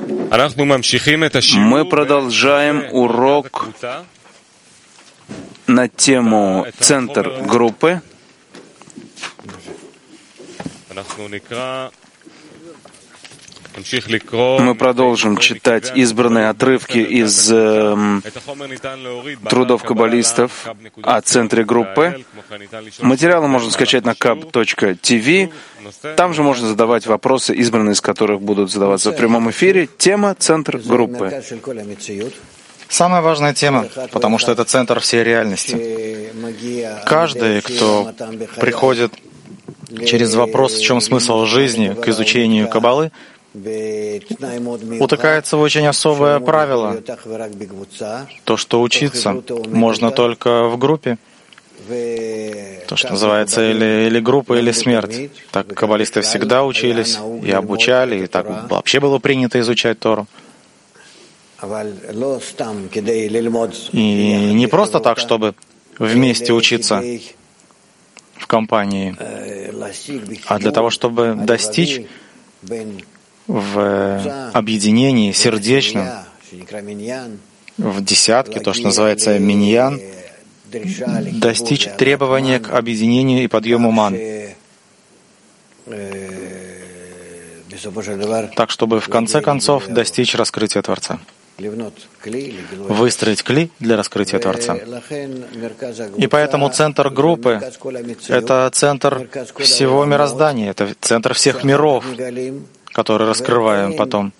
Мы продолжаем урок на тему «Центр группы». Мы продолжим читать избранные отрывки из трудов каббалистов о центре группы. Материалы можно скачать на kab.tv. Там же можно задавать вопросы, избранные из которых будут задаваться в прямом эфире. Тема «Центр группы». Самая важная тема, потому что это центр всей реальности. Каждый, кто приходит через вопрос, в чем смысл жизни, к изучению Каббалы, утыкается в очень особое правило. То, что учиться можно только в группе. То, что называется или группа, или смерть. Так каббалисты всегда учились и обучали, и так вообще было принято изучать Тору. И не просто так, чтобы вместе учиться в компании, а для того, чтобы достичь в объединении сердечном, в десятке, то, что называется миньян, достичь требования к объединению и подъему ман. Так, чтобы в конце концов достичь раскрытия Творца. Выстроить кли для раскрытия Творца. И поэтому центр группы — это центр всего мироздания, это центр всех миров, которые раскрываем потом.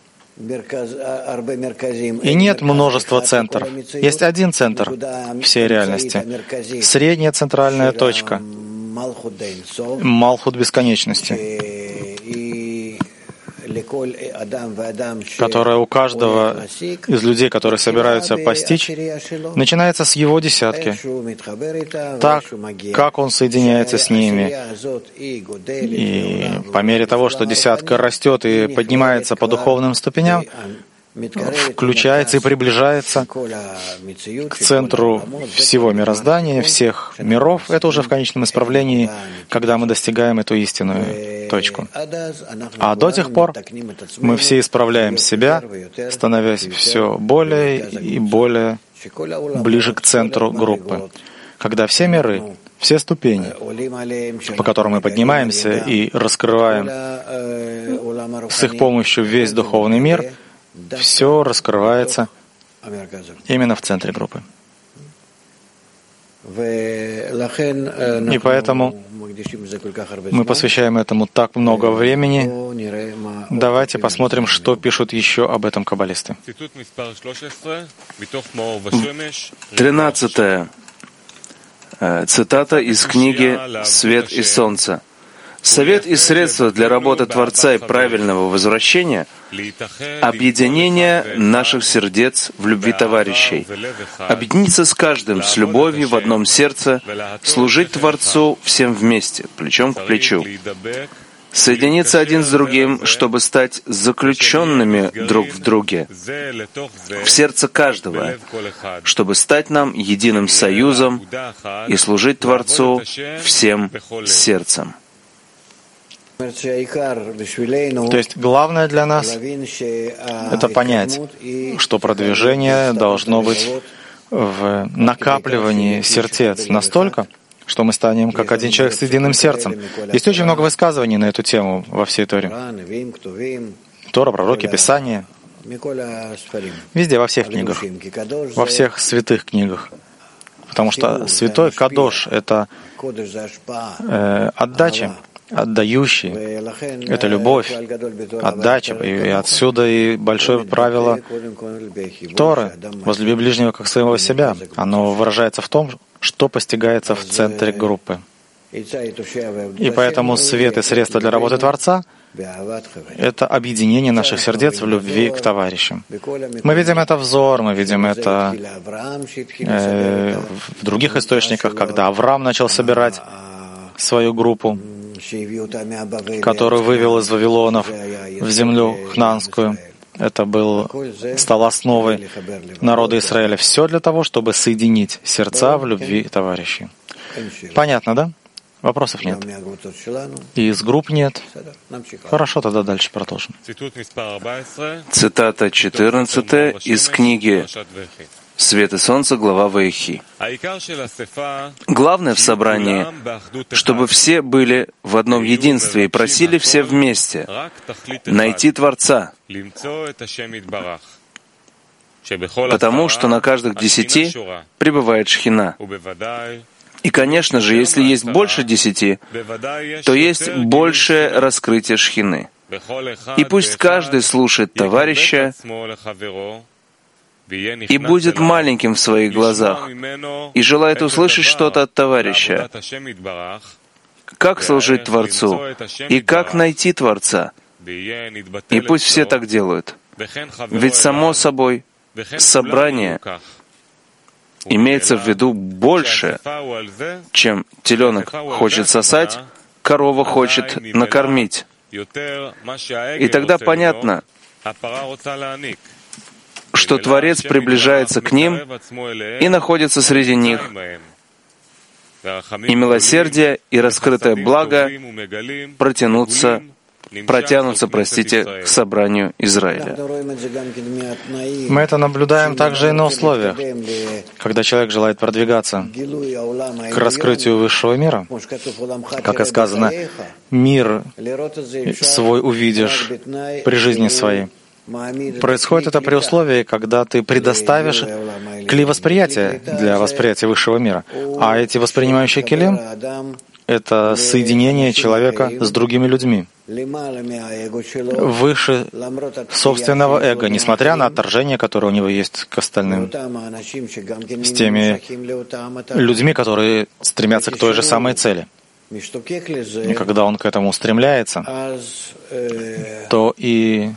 И нет множества центров. Есть один центр всей реальности. Средняя центральная точка. Малхут бесконечности, которая у каждого из людей, которые собираются постичь, начинается с его десятки. Так, как он соединяется с ними. И по мере того, что десятка растет и поднимается по духовным ступеням, включается и приближается к центру всего мироздания, всех миров. Это уже в конечном исправлении, когда мы достигаем эту истинную точку. А до тех пор мы все исправляем себя, становясь все более и более ближе к центру группы. Когда все миры, все ступени, по которым мы поднимаемся и раскрываем с их помощью весь духовный мир, все раскрывается именно в центре группы. И поэтому мы посвящаем этому так много времени. Давайте посмотрим, что пишут еще об этом каббалисты. 13-я цитата из книги «Свет и солнце». Совет и средства для работы Творца и правильного возвращения — объединение наших сердец в любви товарищей, объединиться с каждым с любовью в одном сердце, служить Творцу всем вместе, плечом к плечу, соединиться один с другим, чтобы стать заключенными друг в друге, в сердце каждого, чтобы стать нам единым союзом и служить Творцу всем сердцем. То есть главное для нас — это понять, что продвижение должно быть в накапливании сердец настолько, что мы станем как один человек с единым сердцем. Есть очень много высказываний на эту тему во всей Торе. Тора, пророки, Писания. Везде, во всех книгах. Во всех святых книгах. Потому что святой кадош — это отдача, отдающий. Это любовь, отдача. И отсюда и большое правило Торы: возлюби ближнего как своего себя. Оно выражается в том, что постигается в центре группы. И поэтому свет и средства для работы Творца — это объединение наших сердец в любви к товарищам. Мы видим это в Зоар, мы видим это в других источниках, когда Авраам начал собирать свою группу, которую вывел из Вавилонов в землю хнанскую. Это стало основой народа Израиля. Все для того, чтобы соединить сердца в любви товарищей. Понятно, да? Вопросов нет. И из групп нет. Хорошо, тогда дальше продолжим. Цитата 14 из книги «Свет и солнце», глава Ваихи. Главное в собрании, чтобы все были в одном единстве и просили все вместе найти Творца, потому что на каждых 10 пребывает Шхина. И, конечно же, если есть больше 10, то есть большее раскрытие Шхины. И пусть каждый слушает товарища и будет маленьким в своих глазах, и желает услышать что-то от товарища. Как служить Творцу и как найти Творца. И пусть все так делают. Ведь, само собой, собрание имеется в виду больше, чем теленок хочет сосать, корова хочет накормить. И тогда понятно, что Творец приближается к ним и находится среди них. И милосердие, и раскрытое благо протянутся, к собранию Израиля. Мы это наблюдаем также и на условиях, когда человек желает продвигаться к раскрытию высшего мира. Как и сказано, мир свой увидишь при жизни своей. Происходит это при условии, когда ты предоставишь кли восприятия для восприятия высшего мира. А эти воспринимающие кили — это соединение человека с другими людьми, выше собственного эго, несмотря на отторжение, которое у него есть к остальным, с теми людьми, которые стремятся к той же самой цели. И когда он к этому устремляется, то и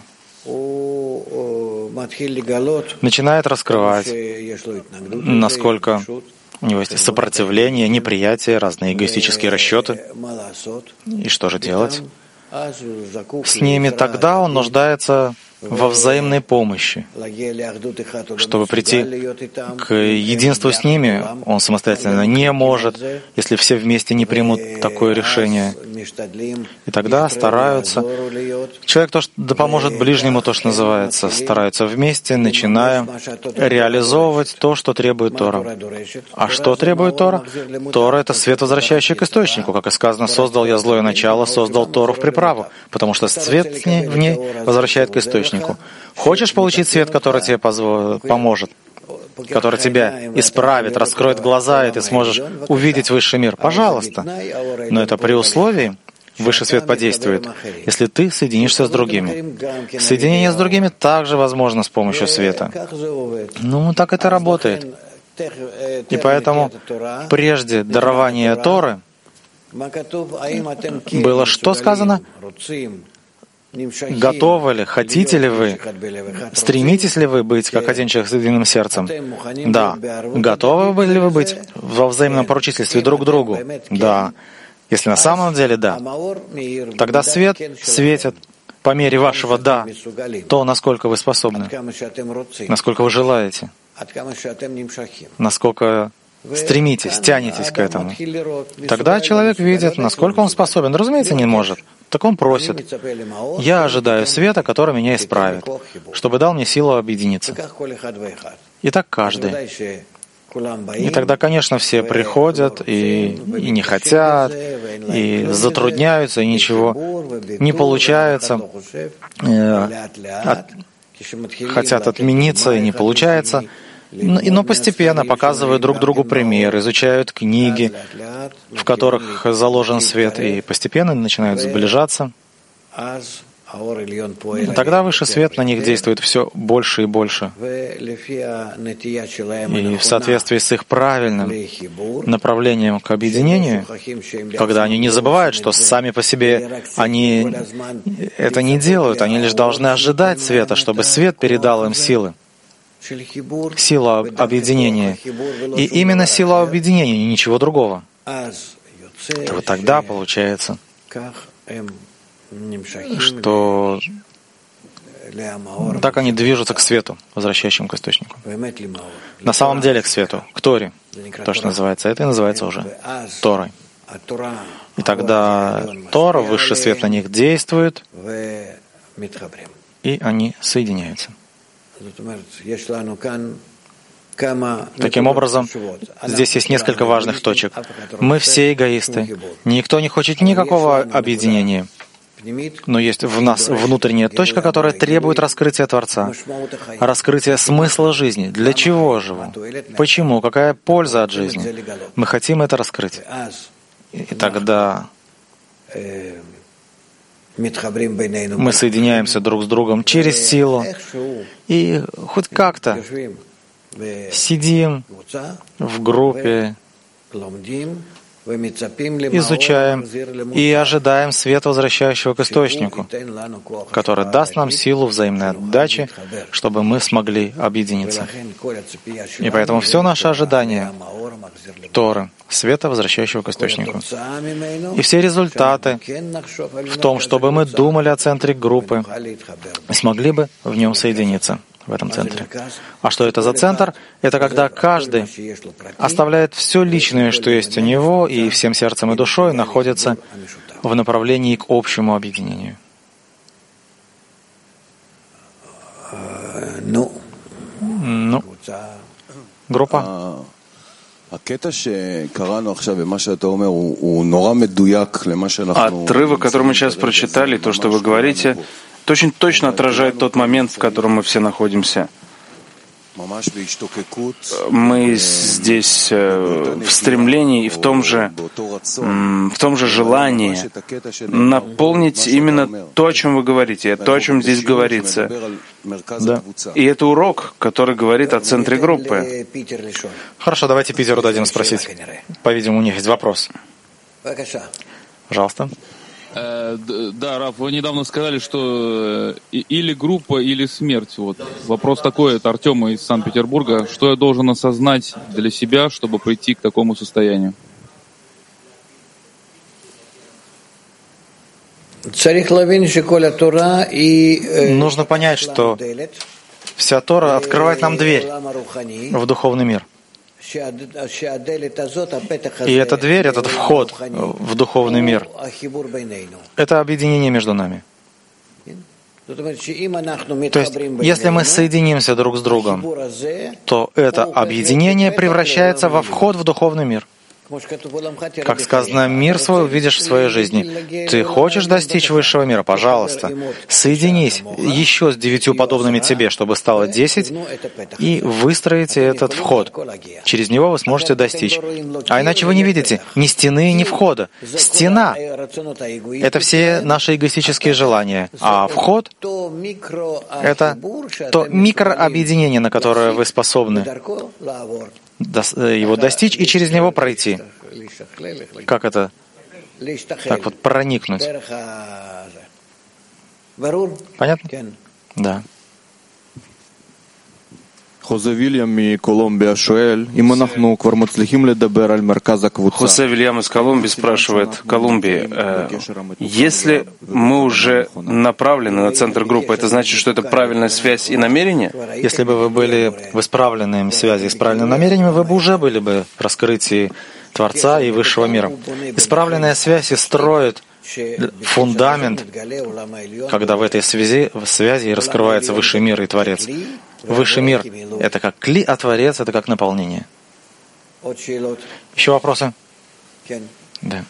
начинает раскрывать, насколько у него есть сопротивление, неприятие, разные эгоистические расчеты. И что же делать с ними? Тогда он нуждается во взаимной помощи. Чтобы прийти к единству с ними, он самостоятельно не может, если все вместе не примут такое решение. И тогда стараются. Человек да поможет ближнему, то, что называется, стараются вместе, начиная реализовывать то, что требует Тора. А что требует Тора? Тора — это свет, возвращающий к источнику. Как и сказано, «Создал я злое начало, создал Тору в приправу», потому что свет в ней возвращает к источнику. Хочешь получить свет, который тебе поможет, который тебя исправит, раскроет глаза, и ты сможешь увидеть высший мир? Пожалуйста. Но это при условии, высший свет подействует, если ты соединишься с другими. Соединение с другими также возможно с помощью света. Так это работает. И поэтому прежде дарования Торы было что сказано? Готовы ли, хотите ли вы, стремитесь ли вы быть как один человек с единым сердцем? Да. Готовы ли вы быть во взаимном поручительстве друг к другу? Да. Если на самом деле да, тогда свет светит по мере вашего «да», то, насколько вы способны, насколько вы желаете, насколько стремитесь, тянетесь к этому. Тогда человек видит, насколько он способен. Разумеется, не может. Так он просит: «Я ожидаю света, который меня исправит, чтобы дал мне силу объединиться». И так каждый. И тогда, конечно, все приходят и не хотят, и затрудняются, и ничего не получается, хотят отмениться, и не получается. Но постепенно показывают друг другу пример, изучают книги, в которых заложен свет, и постепенно начинают сближаться. Тогда высший свет на них действует все больше и больше. И в соответствии с их правильным направлением к объединению, когда они не забывают, что сами по себе они это не делают, они лишь должны ожидать света, чтобы свет передал им силы. Сила объединения. И именно сила объединения, ничего другого. То вот тогда получается, что так они движутся к свету, возвращающему к источнику. На самом деле к свету, к Торе. То, что называется, это и называется уже Торой. И тогда Тора, высший свет на них действует, и они соединяются. Таким образом, здесь есть несколько важных точек. Мы все эгоисты. Никто не хочет никакого объединения. Но есть в нас внутренняя точка, которая требует раскрытия Творца, раскрытия смысла жизни. Для чего живу? Почему? Какая польза от жизни? Мы хотим это раскрыть. И тогда мы соединяемся друг с другом через силу и хоть как-то сидим в группе, изучаем и ожидаем света, возвращающего к источнику, который даст нам силу взаимной отдачи, чтобы мы смогли объединиться. И поэтому все наше ожидание Торы, света, возвращающего к источнику, и все результаты в том, чтобы мы думали о центре группы и смогли бы в нем соединиться, в этом центре. А что это за центр? Это когда каждый оставляет все личное, что есть у него, и всем сердцем и душой находится в направлении к общему объединению. Группа. Отрывок, который мы сейчас прочитали, то, что вы говорите, очень точно отражает тот момент, в котором мы все находимся. Мы здесь в стремлении и в том же желании наполнить именно то, о чем вы говорите, то, о чем здесь говорится. Да. И это урок, который говорит о центре группы. Хорошо, давайте Питеру дадим спросить. По-видимому, у них есть вопрос. Пожалуйста. Да, Раф, вы недавно сказали, что или группа, или смерть. Вот. Вопрос такой от Артема из Санкт-Петербурга. Что я должен осознать для себя, чтобы прийти к такому состоянию? Нужно понять, что вся Тора открывает нам дверь в духовный мир. И эта дверь, этот вход в духовный мир, это объединение между нами. То есть, если мы соединимся друг с другом, то это объединение превращается во вход в духовный мир. Как сказано, мир свой увидишь в своей жизни. Ты хочешь достичь высшего мира? Пожалуйста, соединись еще с 9 подобными тебе, чтобы стало 10, и выстроите этот вход. Через него вы сможете достичь. А иначе вы не видите ни стены, ни входа. Стена — это все наши эгоистические желания, а вход — это то микрообъединение, на которое вы способны его достичь и через него пройти. Как это? Так вот, проникнуть. Понятно? Да. Хосе Вильям из Колумбии спрашивает, Колумбии, если мы уже направлены на центр группы, это значит, что это правильная связь и намерение? Если бы вы были в исправленной связи с правильным намерением, вы бы уже были бы в раскрытии Творца и высшего мира. Исправленная связь и строит фундамент, когда в этой связи раскрывается высший мир и Творец. Высший мир — это как кли, а Творец — это как наполнение. Еще вопросы? Да.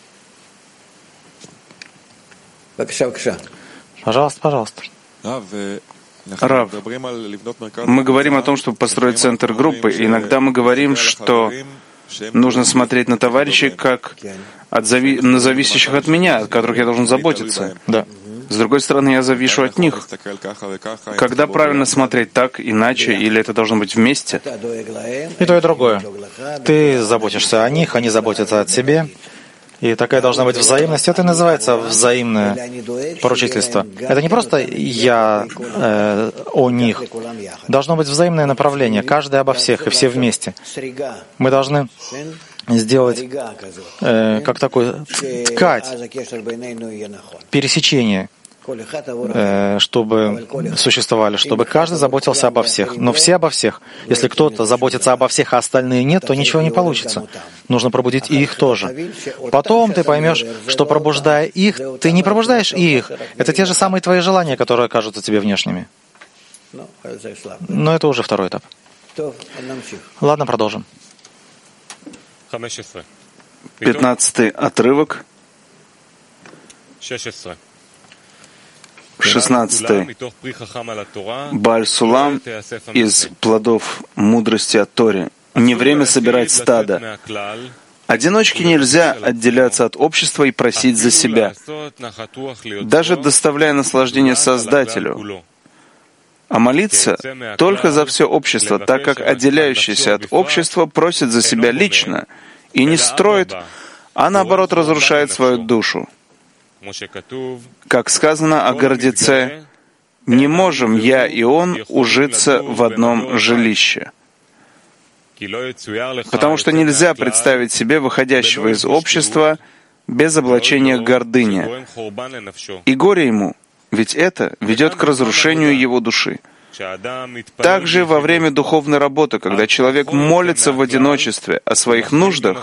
Пожалуйста, пожалуйста. Рав, мы говорим о том, чтобы построить центр группы, и иногда мы говорим, что нужно смотреть на товарищей как на зависящих от меня, от которых я должен заботиться. Да. С другой стороны, я завишу от них. Когда правильно смотреть так, иначе, или это должно быть вместе? И то, и другое. Ты заботишься о них, они заботятся о тебе. И такая должна быть взаимность. Это и называется взаимное поручительство. Это не просто я о них. Должно быть взаимное направление, каждый обо всех, и все вместе. Мы должны сделать как такую ткать, пересечение чтобы существовали, чтобы каждый заботился обо всех. Но все обо всех. Если кто-то заботится обо всех, а остальные нет, то ничего не получится. Нужно пробудить и их тоже. Потом ты поймешь, что пробуждая их, ты не пробуждаешь и их. Это те же самые твои желания, которые кажутся тебе внешними. Но это уже второй этап. Ладно, продолжим. 15-й отрывок. 16-й. Бааль Сулам из плодов мудрости от Торе. Не время собирать стадо. Одиночке нельзя отделяться от общества и просить за себя, даже доставляя наслаждение Создателю. А молиться только за все общество, так как отделяющийся от общества просит за себя лично и не строит, а наоборот разрушает свою душу. Как сказано о гордеце, «Не можем я и он ужиться в одном жилище». Потому что нельзя представить себе выходящего из общества без облачения гордыни. И горе ему, ведь это ведет к разрушению его души. Также во время духовной работы, когда человек молится в одиночестве о своих нуждах,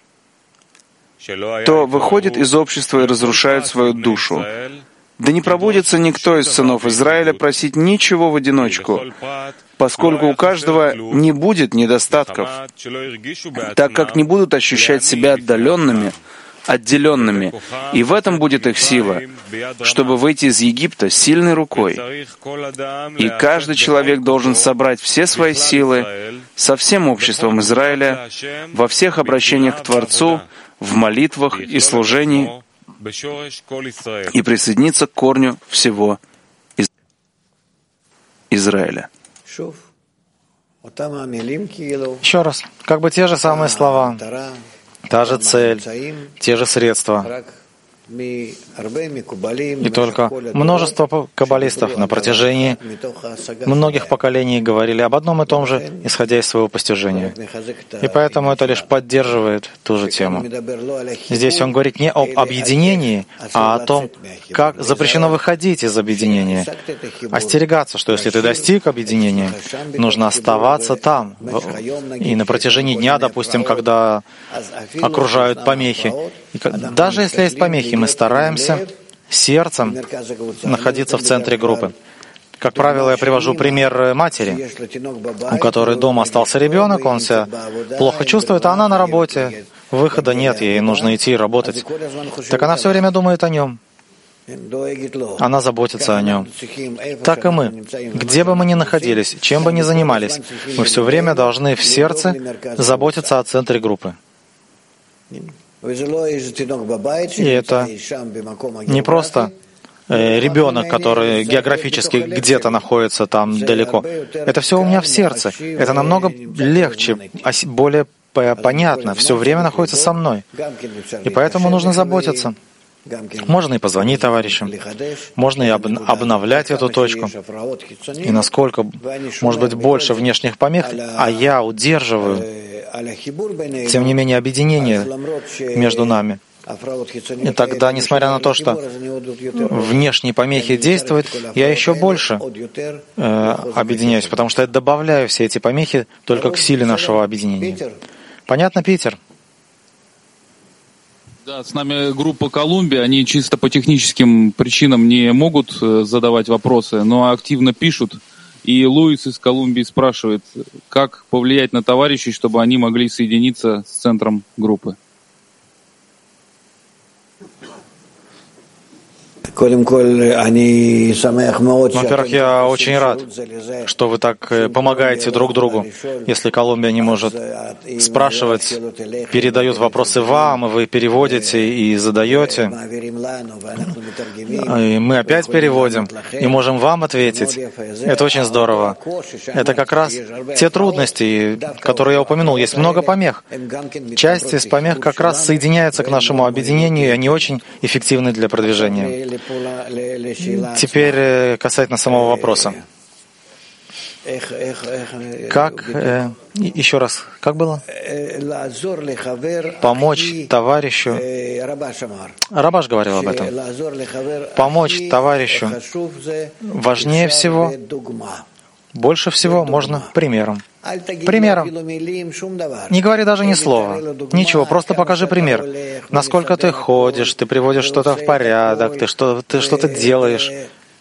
то выходит из общества и разрушает свою душу. Да не пробудется никто из сынов Израиля просить ничего в одиночку, поскольку у каждого не будет недостатков, так как не будут ощущать себя отдаленными, отделенными, и в этом будет их сила, чтобы выйти из Египта сильной рукой. И каждый человек должен собрать все свои силы со всем обществом Израиля во всех обращениях к Творцу, в молитвах и служении, и присоединиться к корню всего Израиля. Еще раз, как бы те же самые слова, та же цель, те же средства. И только множество каббалистов на протяжении многих поколений говорили об одном и том же, исходя из своего постижения. И поэтому это лишь поддерживает ту же тему. Здесь он говорит не об объединении, а о том, как запрещено выходить из объединения. Остерегаться, что если ты достиг объединения, нужно оставаться там. И на протяжении дня, допустим, когда окружают помехи, и даже если есть помехи, мы стараемся сердцем находиться в центре группы. Как правило, я привожу пример матери, у которой дома остался ребенок, он себя плохо чувствует, а она на работе. Выхода нет, ей нужно идти работать. Так она все время думает о нем. Она заботится о нем. Так и мы. Где бы мы ни находились, чем бы ни занимались, мы все время должны в сердце заботиться о центре группы. И это не просто ребенок, который географически где-то находится там далеко. Это все у меня в сердце. Это намного легче, более понятно. Все время находится со мной. И поэтому нужно заботиться. Можно и позвонить товарищам, можно и обновлять эту точку. И насколько, может быть, больше внешних помех, а я удерживаю, тем не менее, объединение между нами. И тогда, несмотря на то, что внешние помехи действуют, я еще больше объединяюсь, потому что я добавляю все эти помехи только к силе нашего объединения. Понятно, Питер? Да, с нами группа Колумбия, они чисто по техническим причинам не могут задавать вопросы, но активно пишут. И Луис из Колумбии спрашивает, как повлиять на товарищей, чтобы они могли соединиться с центром группы. Во-первых, я очень рад, что вы так помогаете друг другу. Если Колумбия не может спрашивать, передают вопросы вам, и вы переводите и задаете. И мы опять переводим, и можем вам ответить. Это очень здорово. Это как раз те трудности, которые я упомянул. Есть много помех. Часть из помех как раз соединяются к нашему объединению, и они очень эффективны для продвижения. Теперь касательно самого вопроса. Как, еще раз, как было? Помочь товарищу. Рабаш говорил об этом. Помочь товарищу важнее всего, больше всего можно примером. Примером. Не говори даже ни слова. Ничего, просто покажи пример. Насколько ты ходишь, ты приводишь что-то в порядок, ты что-то делаешь.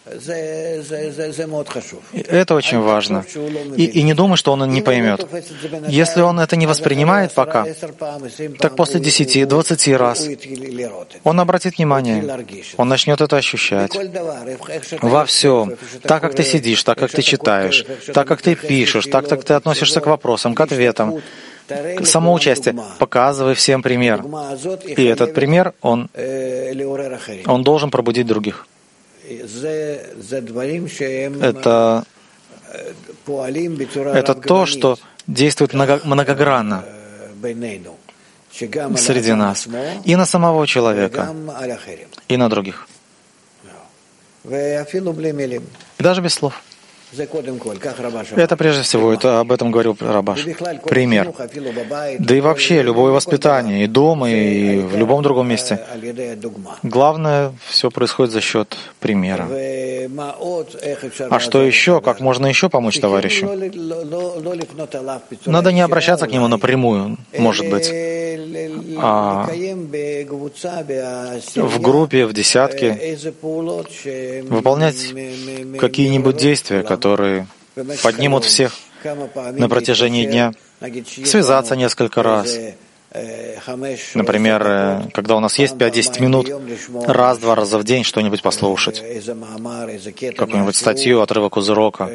Это очень важно. И не думай, что он не поймет. Если он это не воспринимает пока, так после 10-20 раз он обратит внимание, он начнет это ощущать. Во всем. Так, как ты сидишь, так, как ты читаешь, так, как ты пишешь, так, как ты относишься к вопросам, к ответам, самоучастие. Показывай всем пример. И этот пример, он должен пробудить других. Это то, что действует многогранно среди нас, и на самого человека, и на других. И даже без слов. Это прежде всего, об этом говорил Рабаш. Пример. Да и вообще, любое воспитание, и дома, и в любом другом месте. Главное, все происходит за счет примера. А что еще? Как можно еще помочь товарищу? Надо не обращаться к нему напрямую, может быть, а в группе, в десятке выполнять какие-нибудь действия, которые поднимут всех на протяжении дня, связаться несколько раз. Например, когда у нас есть 5-10 минут, раз-два раза в день что-нибудь послушать, какую-нибудь статью, отрывок из урока,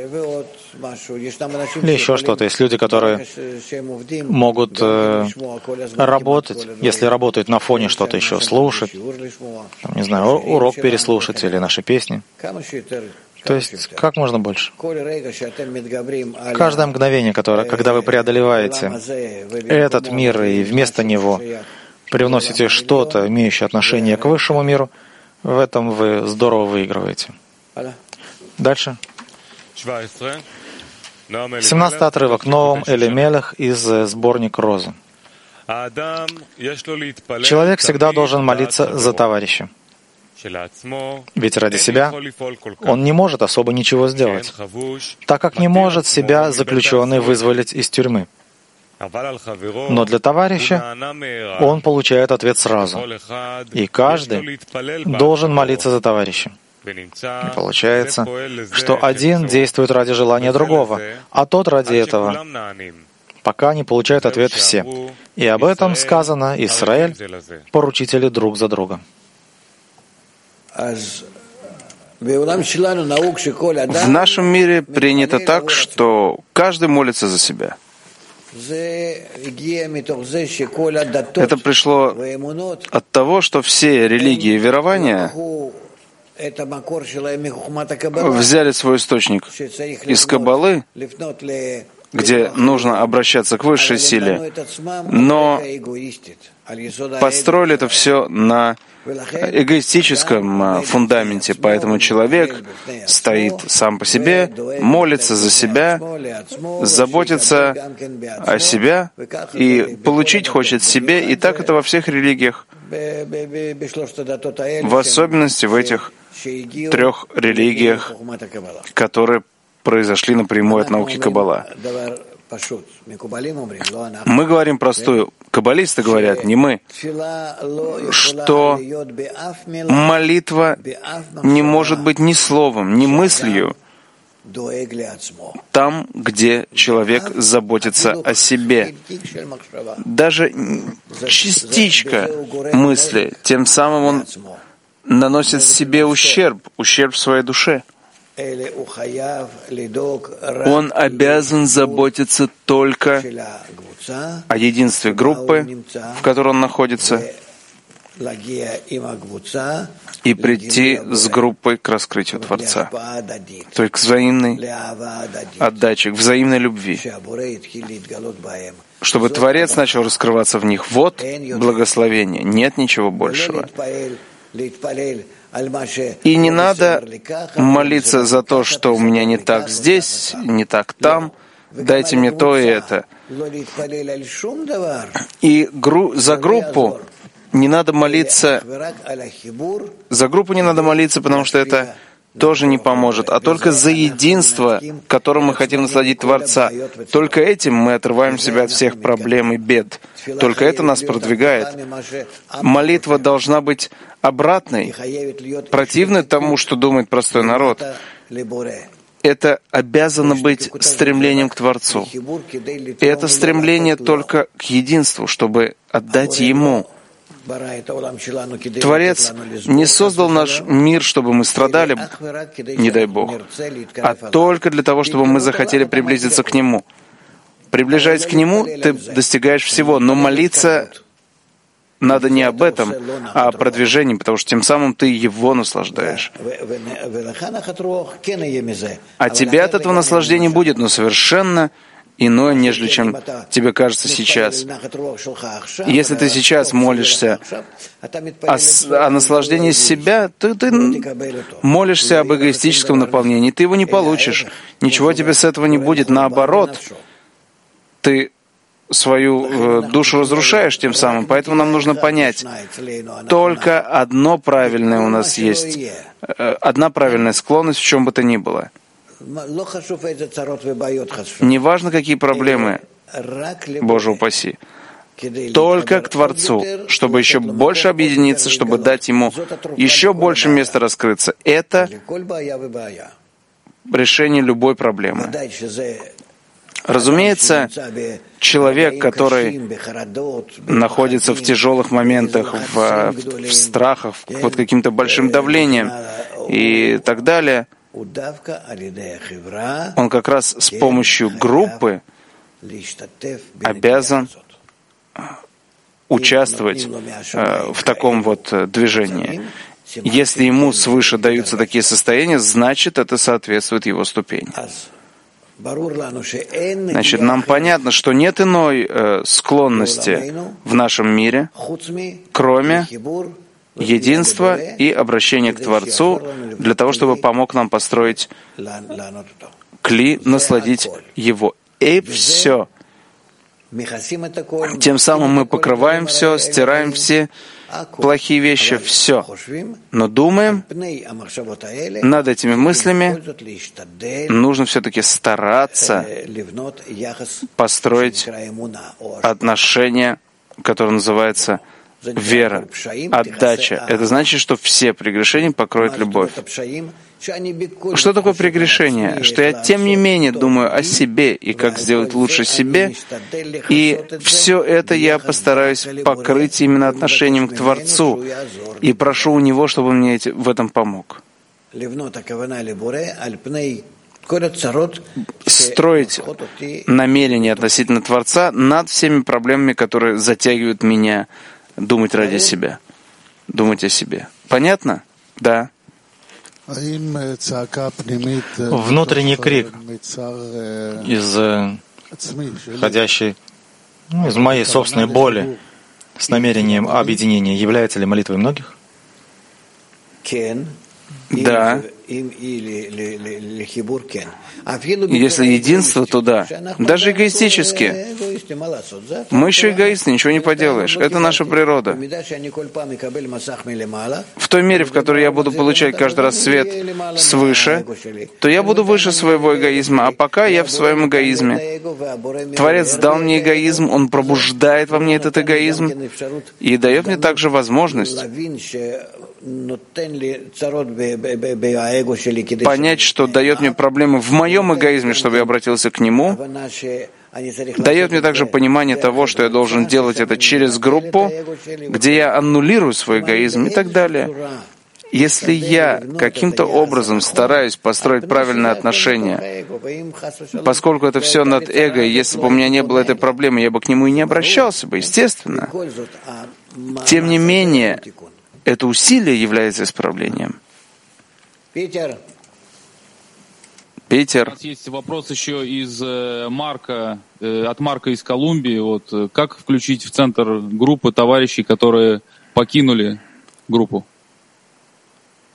или еще что-то. Есть люди, которые могут работать, если работают на фоне что-то еще, слушать, там, не знаю, урок переслушать или наши песни. То есть, как можно больше. Каждое мгновение, когда вы преодолеваете этот мир и вместо него привносите что-то, имеющее отношение к высшему миру, в этом вы здорово выигрываете. Дальше. 17 отрывок. Ноам Элимелех из сборника «Роза». Человек всегда должен молиться за товарища. Ведь ради себя он не может особо ничего сделать, так как не может себя заключенный вызволить из тюрьмы. Но для товарища он получает ответ сразу. И каждый должен молиться за товарища. И получается, что один действует ради желания другого, а тот ради этого, пока не получает ответ все. И об этом сказано: Израиль — поручители друг за друга. В нашем мире принято так, что каждый молится за себя. Это пришло от того, что все религии и верования взяли свой источник из Каббалы, где нужно обращаться к высшей силе, но построили это все на эгоистическом фундаменте, поэтому человек стоит сам по себе, молится за себя, заботится о себе и получить хочет себе, и так это во всех религиях, в особенности в этих 3 религиях, которые произошли напрямую от науки Каббала. Мы говорим простую, каббалисты говорят, не мы, что молитва не может быть ни словом, ни мыслью там, где человек заботится о себе. Даже частичка мысли, тем самым он наносит себе ущерб своей душе. Он обязан заботиться только о единстве группы, в которой он находится, и прийти с группой к раскрытию Творца, то есть к взаимной отдаче, к взаимной любви, чтобы Творец начал раскрываться в них. Вот благословение, нет ничего большего. И не надо молиться за то, что у меня не так здесь, не так там, дайте мне то и это. И за группу не надо молиться, потому что это тоже не поможет, а только за единство, которым мы хотим насладить Творца. Только этим мы отрываем себя от всех проблем и бед. Только это нас продвигает. Молитва должна быть обратной, противной тому, что думает простой народ. Это обязано быть стремлением к Творцу. И это стремление только к единству, чтобы отдать Ему. Творец не создал наш мир, чтобы мы страдали, не дай Бог, а только для того, чтобы мы захотели приблизиться к Нему. Приближаясь к Нему, ты достигаешь всего, но молиться надо не об этом, а о продвижении, потому что тем самым ты Его наслаждаешь. А тебе от этого наслаждения будет, но совершенно иное, нежели чем тебе кажется сейчас. Если ты сейчас молишься о наслаждении себя, то ты молишься об эгоистическом наполнении, ты его не получишь. Ничего тебе с этого не будет. Наоборот, ты свою душу разрушаешь тем самым. Поэтому нам нужно понять, только одно правильное у нас есть, одна правильная склонность в чем бы то ни было. Неважно, какие проблемы, Боже упаси, только к Творцу, чтобы еще больше объединиться, чтобы дать Ему еще больше места раскрыться. Это решение любой проблемы. Разумеется, человек, который находится в тяжелых моментах, в страхах, под каким-то большим давлением и так далее, он как раз с помощью группы обязан участвовать в таком вот движении. Если ему свыше даются такие состояния, значит, это соответствует его ступени. Значит, нам понятно, что нет иной склонности в нашем мире, кроме единства и обращения к Творцу для того, чтобы помог нам построить кли, насладить его. И все. Тем самым мы покрываем все, стираем все плохие вещи, все. Но думаем над этими мыслями, нужно все-таки стараться построить отношения, которое называется вера, отдача. Это значит, что все прегрешения покроет любовь. Что такое прегрешение? Что я, тем не менее, думаю о себе и как сделать лучше себе, и все это я постараюсь покрыть именно отношением к Творцу, и прошу у Него, чтобы он мне в этом помог. Строить намерение относительно Творца над всеми проблемами, которые затягивают меня думать ради себя, думать о себе. Понятно? Да. Внутренний крик, исходящий из моей собственной боли с намерением объединения, является ли молитвой многих? Да. Если единство, то да. Даже эгоистически. Мы еще эгоисты, ничего не поделаешь. Это наша природа. В той мере, в которой я буду получать каждый раз свет свыше, то я буду выше своего эгоизма, а пока я в своем эгоизме. Творец дал мне эгоизм, Он пробуждает во мне этот эгоизм и дает мне также возможность понять, что дает мне проблемы в моем эгоизме, чтобы я обратился к Нему, дает мне также понимание того, что я должен делать это через группу, где я аннулирую свой эгоизм и так далее. Если я каким-то образом стараюсь построить правильные отношения, поскольку это все над эго, и если бы у меня не было этой проблемы, я бы к нему и не обращался бы, естественно. Тем не менее, это усилие является исправлением. Питер. У нас есть вопрос еще из Марка, от Марка из Колумбии. Вот, как включить в центр группы товарищей, которые покинули группу?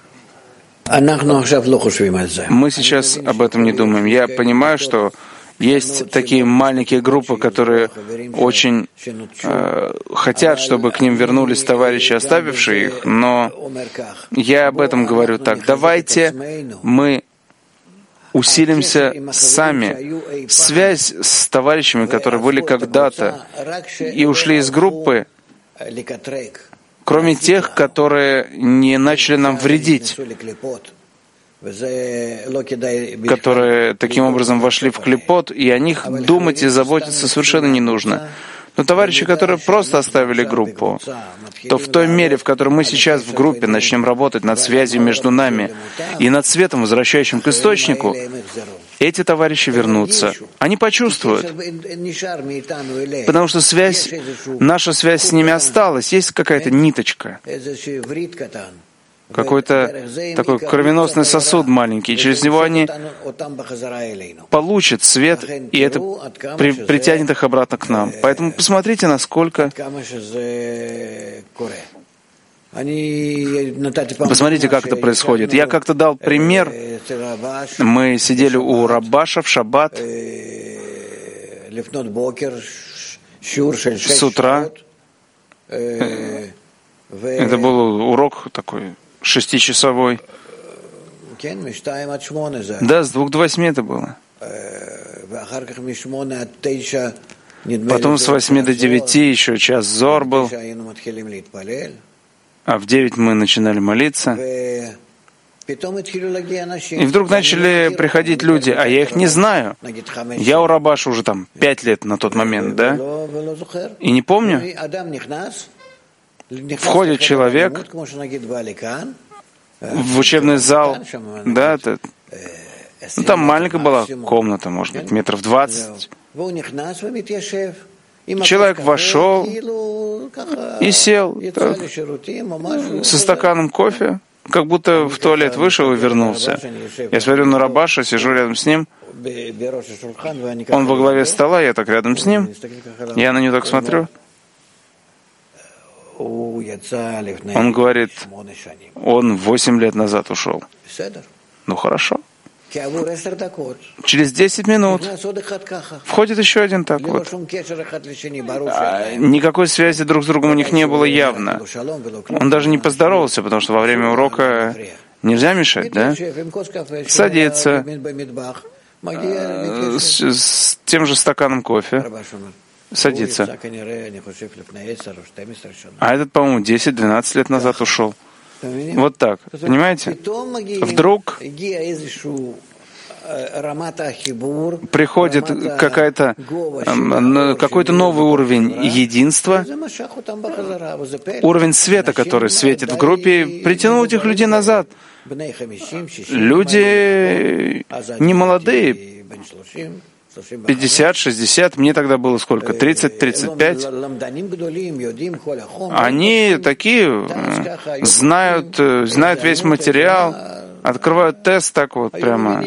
Мы сейчас об этом не думаем. Я понимаю, что есть такие маленькие группы, которые очень хотят, чтобы к ним вернулись товарищи, оставившие их, но я об этом говорю так. Давайте мы усилимся сами. Связь с товарищами, которые были когда-то и ушли из группы, кроме тех, которые не начали нам вредить, которые таким образом вошли в клипот, и о них думать и заботиться совершенно не нужно. Но товарищи, которые просто оставили группу, то в той мере, в которой мы сейчас в группе начнем работать над связью между нами и над светом, возвращающим к источнику, эти товарищи вернутся. Они почувствуют. Потому что наша связь с ними осталась. Есть какая-то ниточка, какой-то такой кровеносный сосуд маленький, и через него они получат свет, и это притянет их обратно к нам. Поэтому посмотрите, насколько... Посмотрите, как это происходит. Я как-то дал пример. Мы сидели у Рабаша в шаббат с утра. Это был урок такой 6-часовой. Да, с 2 до 8 это было. Потом с 8 до 9 еще час зор был. А в 9 мы начинали молиться. И вдруг начали приходить люди, а я их не знаю. Я у Рабаша уже там 5 лет на тот момент, да? И не помню. Входит человек в учебный зал, да, там маленькая была комната, может быть, метров 20. Человек вошел и сел так, со стаканом кофе, как будто в туалет вышел и вернулся. Я смотрю на Рабаша, сижу рядом с ним. Он во главе стола, я так рядом с ним. Я на него так смотрю. Он говорит, он 8 лет назад ушел. Ну хорошо. Через 10 минут входит еще один так вот. Никакой связи друг с другом у них не было явно. Он даже не поздоровался, потому что во время урока нельзя мешать, да? Садится с тем же стаканом кофе. Садится. А этот, по-моему, 10-12 лет назад ушел. Вот так. Понимаете? Вдруг приходит какой-то новый уровень единства, уровень света, который светит в группе, притянул этих людей назад. Люди не молодые, 50, 60, мне тогда было сколько? 30, 35. Они такие, знают весь материал, открывают тест так вот прямо.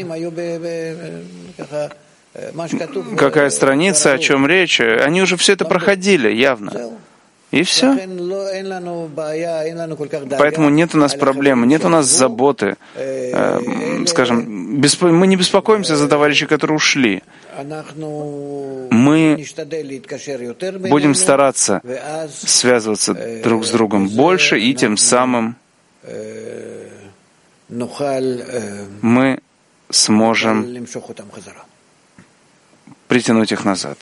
Какая страница, о чем речь. Они уже все это проходили, явно. И все. Поэтому нет у нас проблемы, нет у нас заботы. Скажем, мы не беспокоимся за товарищей, которые ушли. Мы будем стараться связываться друг с другом больше, и тем самым мы сможем притянуть их назад.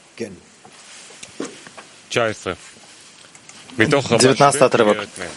19 отрывок.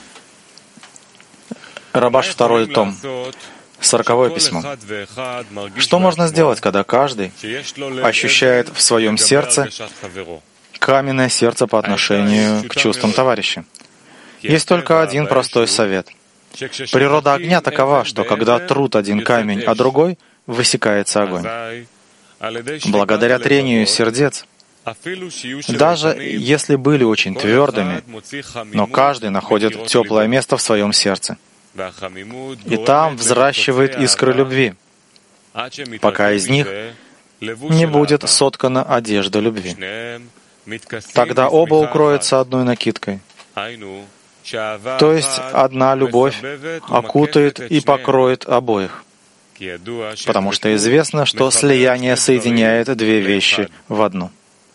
Рабаш, 2 том. 40-е письмо. Что можно сделать, когда каждый ощущает в своем сердце каменное сердце по отношению к чувствам товарища? Есть только один простой совет. Природа огня такова, что когда трут один камень, а другой, высекается огонь. Благодаря трению сердец, даже если были очень твердыми, но каждый находит теплое место в своем сердце. И там взращивает искры любви, пока из них не будет соткана одежда любви. Тогда оба укроются одной накидкой. То есть одна любовь окутает и покроет обоих. Потому что известно, что слияние соединяет две вещи в одну.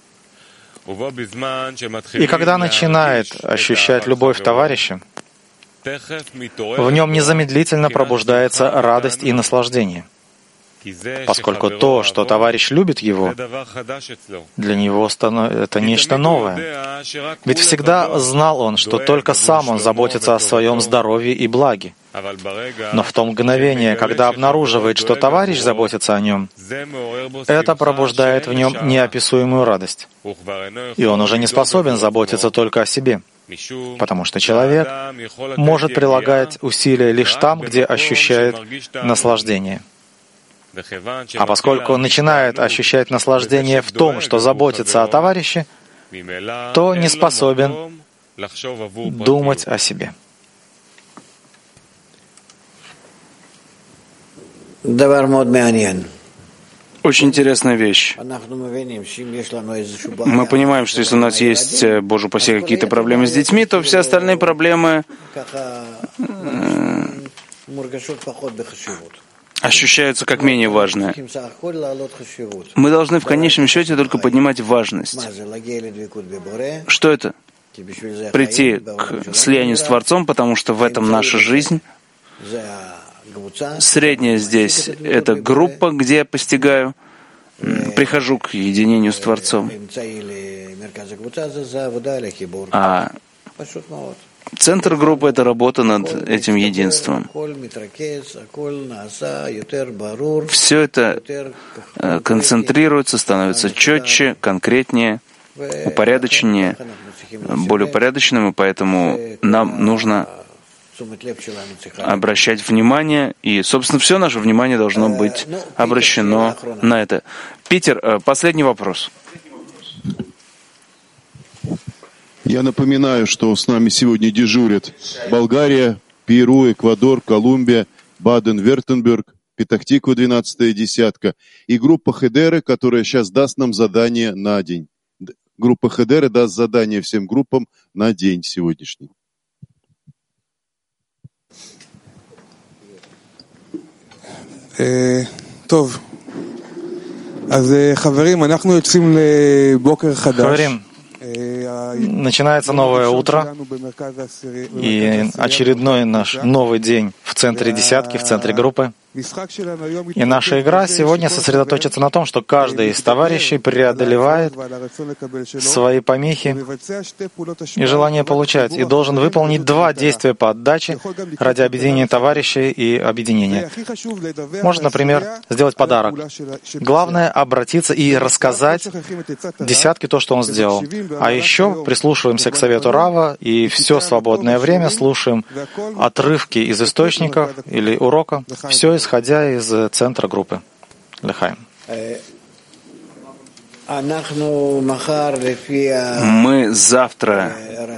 И когда начинает ощущать любовь товарища, в нем незамедлительно пробуждается радость и наслаждение. Поскольку то, что товарищ любит его, для него это нечто новое. Ведь всегда знал он, что только сам он заботится о своем здоровье и благе. Но в то мгновение, когда обнаруживает, что товарищ заботится о нем, это пробуждает в нем неописуемую радость. И он уже не способен заботиться только о себе, потому что человек может прилагать усилия лишь там, где ощущает наслаждение. А поскольку он начинает ощущать наслаждение в том, что заботится о товарище, то не способен думать о себе. Очень интересная вещь. Мы понимаем, что если у нас есть, Боже упаси, какие-то проблемы с детьми, то все остальные проблемы ощущаются как менее важные. Мы должны в конечном счете только поднимать важность. Что это? Прийти к слиянию с Творцом, потому что в этом наша жизнь. Средняя здесь — это группа, где я постигаю, прихожу к единению с Творцом. А центр группы — это работа над этим единством. Все это концентрируется, становится четче, конкретнее, упорядоченнее, более упорядоченным, и поэтому нам нужно обращать внимание, и, собственно, все наше внимание должно быть обращено на это. Питер, последний вопрос. Я напоминаю, что с нами сегодня дежурят Болгария, Перу, Эквадор, Колумбия, Баден-Вюртемберг, Петахтиква, 12-я десятка, и группа Хедеры, которая сейчас даст нам задание на день. Группа Хедеры даст задание всем группам на день сегодняшний. טוב, אז חברים, אנחנו יוצאים לבוקר חדש. Начинается новое утро, и очередной наш новый день в центре десятки, в центре группы. И наша игра сегодня сосредоточится на том, что каждый из товарищей преодолевает свои помехи и желание получать, и должен выполнить два действия по отдаче ради объединения товарищей и объединения. Может, например, сделать подарок. Главное — обратиться и рассказать десятке то, что он сделал. А еще прислушиваемся к совету Рава, и все свободное время слушаем отрывки из источников или урока, все исходя из центра группы. Лехаим. Мы завтра,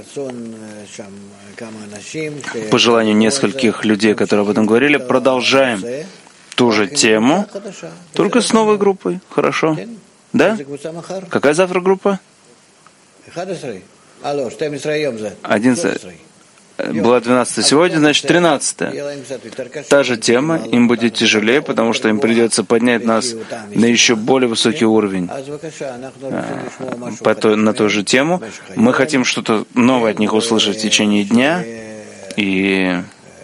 по желанию нескольких людей, которые об этом говорили, продолжаем ту же тему, только с новой группой. Хорошо? Да? Какая завтра группа? 11. Была 12 сегодня, значит 13. Та же тема, им будет тяжелее, потому что им придется поднять нас на еще более высокий уровень на ту же тему. Мы хотим что-то новое от них услышать в течение дня, и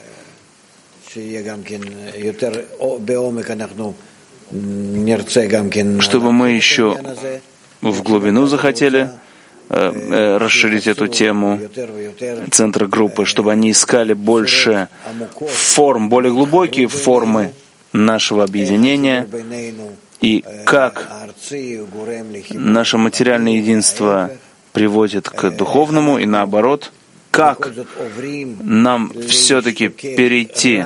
чтобы мы еще в глубину захотели расширить эту тему центра группы, чтобы они искали больше форм, более глубокие формы нашего объединения, и как наше материальное единство приводит к духовному, и наоборот, как нам все-таки перейти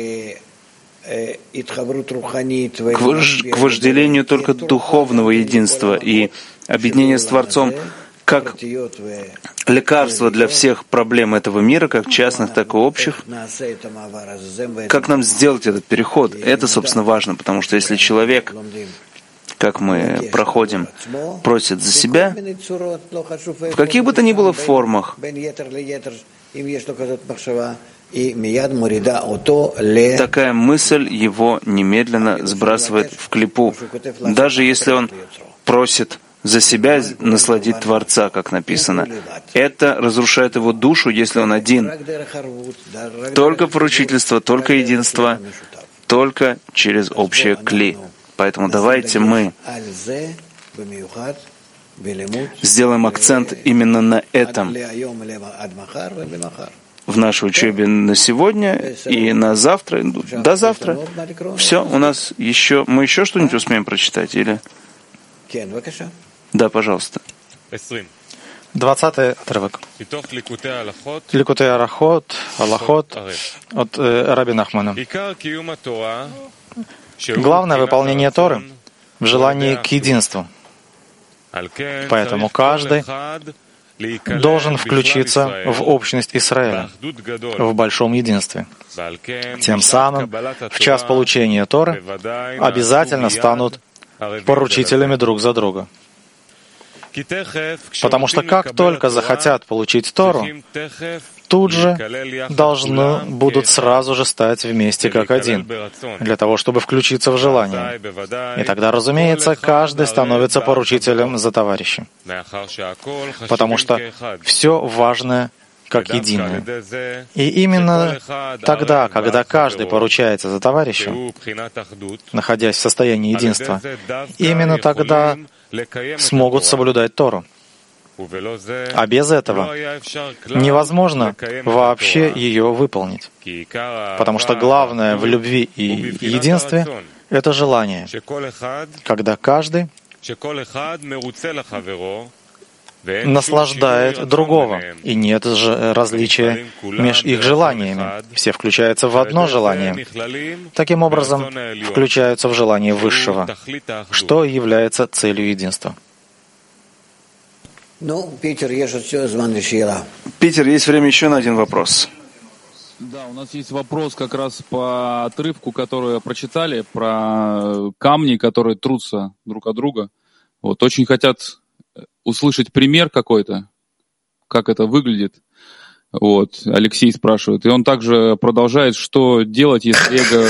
к вожделению только духовного единства и объединения с Творцом, как лекарство для всех проблем этого мира, как частных, так и общих. Как нам сделать этот переход? Это, собственно, важно, потому что если человек, как мы проходим, просит за себя, в каких бы то ни было формах, такая мысль его немедленно сбрасывает в клипу, даже если он просит за себя насладить Творца, как написано. Это разрушает его душу, если он один. Только поручительство, только единство, только через общее кли. Поэтому давайте мы сделаем акцент именно на этом в нашей учебе на сегодня и на завтра, до завтра. Все, у нас еще, мы еще что-нибудь успеем прочитать? Или? Да, пожалуйста. 20-й отрывок. Ликутей Алахот от Раби Нахмана. Главное выполнение Торы в желании к единству. Поэтому каждый должен включиться в общность Израиля, в большом единстве. Тем самым, в час получения Торы обязательно станут поручителями друг за друга. Потому что как только захотят получить Тору, тут же должны будут сразу же стать вместе как один, для того, чтобы включиться в желание. И тогда, разумеется, каждый становится поручителем за товарища. Потому что все важное как единое. И именно тогда, когда каждый поручается за товарища, находясь в состоянии единства, именно тогда смогут соблюдать Тору. А без этого невозможно вообще ее выполнить. Потому что главное в любви и единстве — это желание, когда каждый наслаждает другого, и нет же различия между их желаниями. Все включаются в одно желание. Таким образом, включаются в желание Высшего, что является целью единства. Питер, есть время еще на один вопрос. Да, у нас есть вопрос как раз по отрывку, который прочитали, про камни, которые трутся друг от друга. Вот, очень хотят услышать пример какой-то, как это выглядит. Вот, Алексей спрашивает. И он также продолжает, что делать, если эго...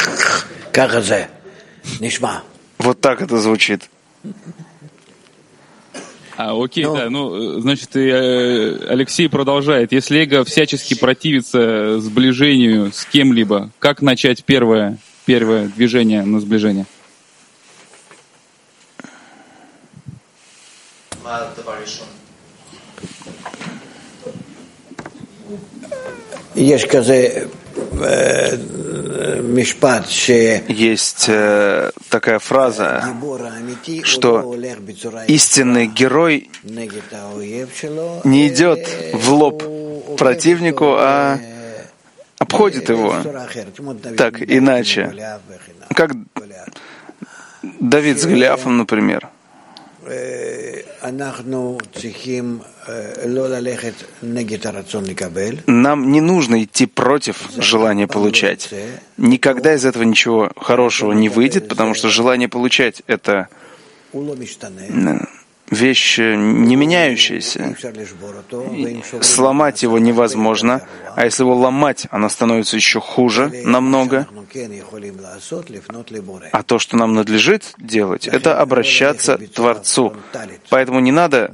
Вот так это звучит. Окей, да, значит, Алексей продолжает. Если эго всячески противится сближению с кем-либо, как начать первое движение на сближение? Есть такая фраза, что истинный герой не идет в лоб противнику, а обходит его. Так, иначе. Как Давид с Голиафом, например. Нам не нужно идти против желания получать. Никогда из этого ничего хорошего не выйдет, потому что желание получать — это вещь не меняющаяся. Сломать его невозможно, а если его ломать, оно становится еще хуже намного. А то, что нам надлежит делать, это обращаться к Творцу. Поэтому не надо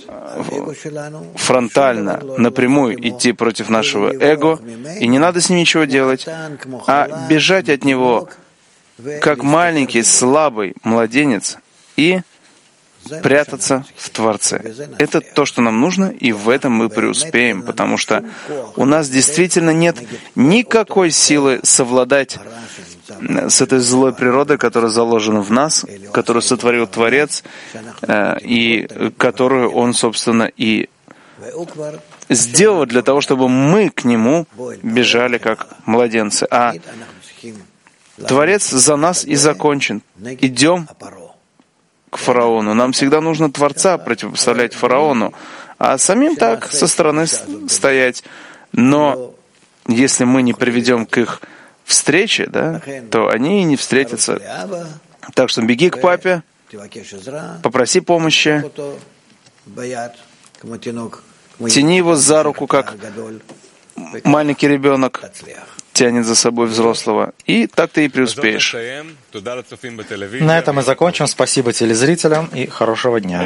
фронтально, напрямую идти против нашего эго, и не надо с ним ничего делать, а бежать от него, как маленький, слабый младенец, и прятаться в Творце. Это то, что нам нужно, и в этом мы преуспеем, потому что у нас действительно нет никакой силы совладать с этой злой природой, которая заложена в нас, которую сотворил Творец, и которую Он, собственно, и сделал для того, чтобы мы к Нему бежали как младенцы. А Творец за нас и закончен. Идем к фараону. Нам всегда нужно Творца противопоставлять фараону, а самим так со стороны стоять. Но если мы не приведем к их встрече, да, то они и не встретятся. Так что беги к папе, попроси помощи, Тяни его за руку, как маленький ребенок тянет за собой взрослого, и так ты и преуспеешь. На этом мы закончим. Спасибо телезрителям и хорошего дня.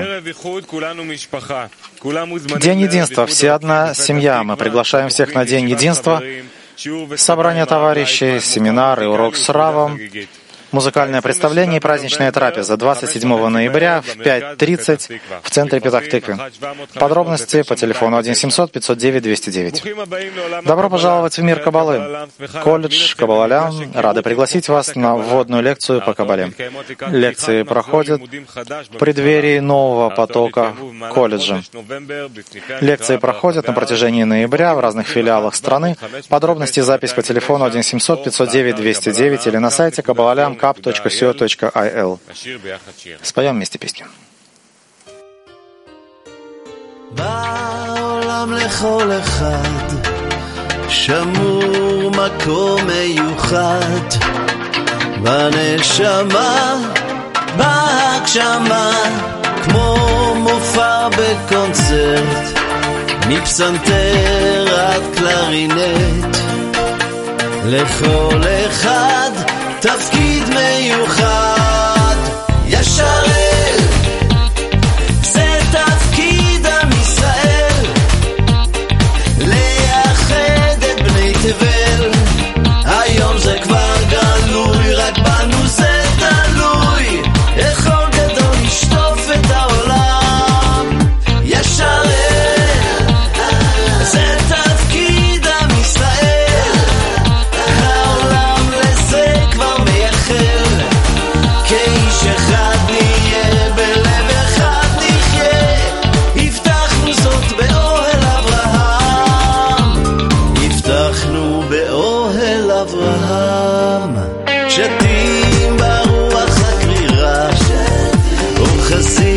День единства. Все одна семья. Мы приглашаем всех на День единства. Собрание товарищей, семинар и урок с Равом, музыкальное представление и праздничная трапеза 27 ноября в 5:30 в центре Петах-Тиквы. Подробности по телефону 1-700-509-209. Добро пожаловать в мир Каббалы. Колледж Каббала-Лям рады пригласить вас на вводную лекцию по Каббале. Лекции проходят в преддверии нового потока колледжа. Лекции проходят на протяжении ноября в разных филиалах страны. Подробности и запись по телефону 1-700-509-209 или на сайте kabbalam.co.il. Споем вместе песню. בעולם לכל אחד שמור מקום מיוחד בנשמה, בהגשמה, כמו מופע בקונצרט, מפסנתר עד קלרינט, לכל אחד תפקיד מיוחד. ישרת זה תפקיד עם ישראל, לייחד את בני תבל. היום זה כבר גלוי, רק בנו זה תלוי, איך אור גדול ישטוף את העולם. ישרת זה תפקיד עם ישראל, העולם לזה כבר מייחל. כאיש אחד נהיה, בלב אחד נחיה, הבטחנו זאת באוהל אברהם, הבטחנו באוהל אברהם. שתים ברוח הקרירה, אור חסין